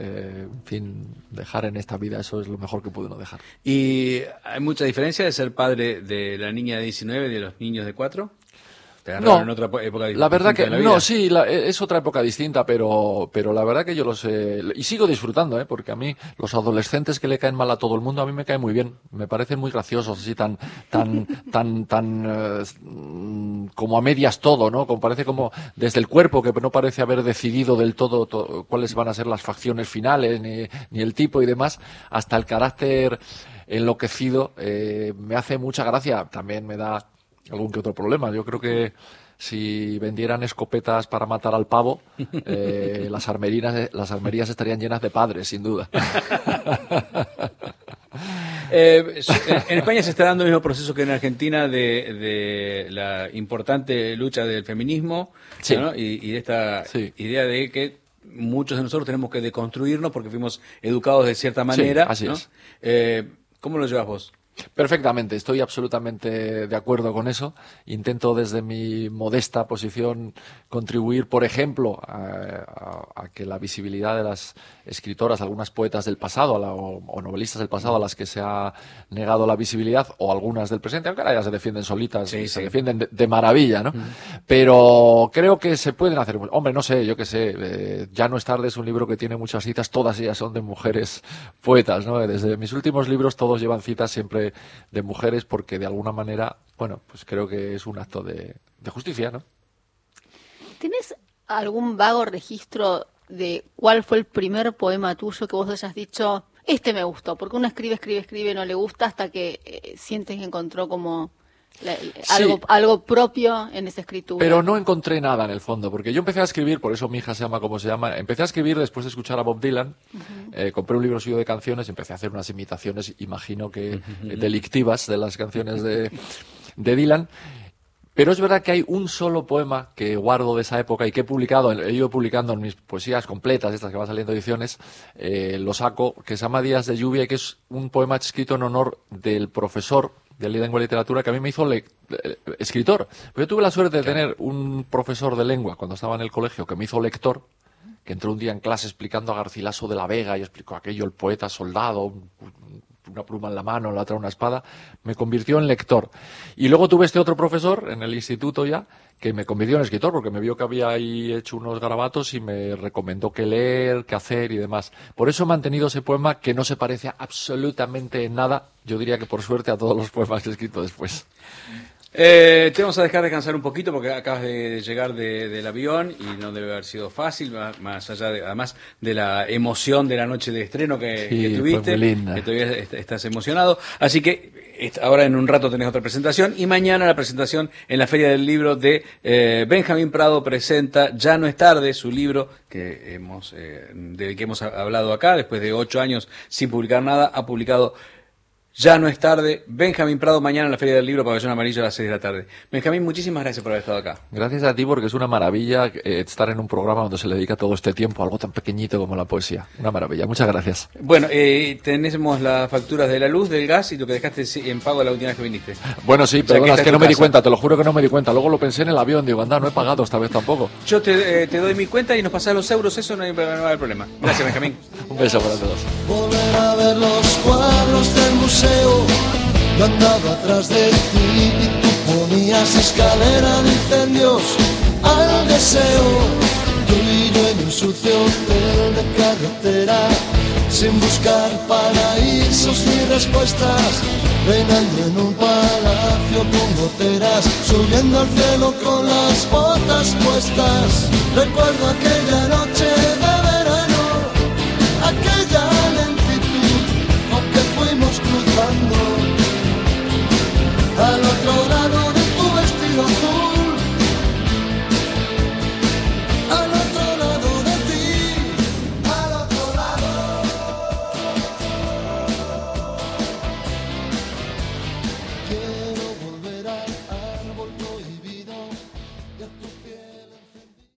en esta vida, eso es lo mejor que puede uno dejar. ¿Y hay mucha diferencia de ser padre de la niña de 19 y de los niños de 4? ¿Te agarraron No, en otra época distinta la verdad que de la vida? no, sí, es otra época distinta, pero la verdad que yo lo sé y sigo disfrutando, porque a mí los adolescentes que le caen mal a todo el mundo a mí me caen muy bien, me parecen muy graciosos, así tan como a medias todo, ¿no? Como parece como desde el cuerpo que no parece haber decidido del todo cuáles van a ser las facciones finales ni el tipo y demás, hasta el carácter enloquecido, me hace mucha gracia, también me da algún que otro problema. Yo creo que si vendieran escopetas para matar al pavo, las armerías estarían llenas de padres, sin duda. En España se está dando el mismo proceso que en Argentina de la importante lucha del feminismo, Sí. ¿no? y de esta Sí. idea de que muchos de nosotros tenemos que deconstruirnos porque fuimos educados de cierta manera. así ¿no? es. ¿Cómo lo llevas vos? Perfectamente, estoy absolutamente de acuerdo con eso. Intento desde mi modesta posición contribuir, por ejemplo, a que la visibilidad de las escritoras, algunas poetas del pasado o novelistas del pasado a las que se ha negado la visibilidad, o algunas del presente, aunque ahora ya se defienden solitas, Sí, y sí. se defienden de maravilla, ¿no? Pero creo que se pueden hacer, hombre, no sé, yo qué sé, Ya no es tarde es un libro que tiene muchas citas, todas ellas son de mujeres poetas, ¿no? Desde mis últimos libros todos llevan citas siempre de mujeres porque de alguna manera, bueno, pues creo que es un acto de justicia, ¿no? ¿Tienes algún vago registro de cuál fue el primer poema tuyo que vos hayas dicho, este me gustó? Porque uno escribe, no le gusta hasta que sientes que encontró como algo propio en esa escritura. Pero no encontré nada en el fondo, porque yo empecé a escribir, por eso mi hija se llama como se llama, empecé a escribir después de escuchar a Bob Dylan, compré un libro suyo de canciones y empecé a hacer unas imitaciones, imagino que delictivas de las canciones de Dylan. Pero es verdad que hay un solo poema que guardo de esa época y que he ido publicando en mis poesías completas, estas que van saliendo ediciones, lo saco, que se llama Días de lluvia y que es un poema escrito en honor del profesor de lengua y literatura que a mí me hizo escritor. Pero yo tuve la suerte de tener un profesor de lengua cuando estaba en el colegio que me hizo lector, que entró un día en clase explicando a Garcilaso de la Vega y explicó aquello, el poeta soldado, una pluma en la mano, en la otra una espada, me convirtió en lector. Y luego tuve este otro profesor en el instituto ya, que me convirtió en escritor, porque me vio que había ahí hecho unos garabatos y me recomendó qué leer, qué hacer y demás. Por eso he mantenido ese poema que no se parece absolutamente en nada, yo diría que por suerte, a todos los poemas que he escrito después. Te vamos a dejar descansar un poquito porque acabas de llegar del avión y no debe haber sido fácil, más allá además de la emoción de la noche de estreno que tuviste, fue muy linda. que todavía estás emocionado. Así que ahora en un rato tenés otra presentación y mañana la presentación en la Feria del Libro de Benjamín Prado presenta Ya no es tarde, su libro del que hemos hablado acá, después de 8 años sin publicar nada, ha publicado Ya no es tarde. Benjamín Prado, mañana en la Feria del Libro, Pabellón Amarillo a las 6 de la tarde. Benjamín, muchísimas gracias por haber estado acá. Gracias a ti, porque es una maravilla estar en un programa donde se le dedica todo este tiempo a algo tan pequeñito como la poesía. Una maravilla. Muchas gracias. Bueno, tenemos las facturas de la luz, del gas y lo que dejaste en pago la última vez que viniste. Bueno, sí, O sea, perdona, que es que no me di casa. cuenta, te lo juro que no me di cuenta. Luego lo pensé en el avión, digo, anda, no he pagado esta vez tampoco. Yo te doy mi cuenta y nos pasás los euros, eso no va a haber problema. Gracias, Benjamín. Un beso para todos. Volver a ver los cuadros del museo. Yo andaba atrás de ti y tú ponías escalera de incendios al deseo. Tú y yo en un sucio hotel de carretera, sin buscar paraísos ni respuestas, reinando en un palacio con goteras, subiendo al cielo con las botas puestas. Recuerdo aquel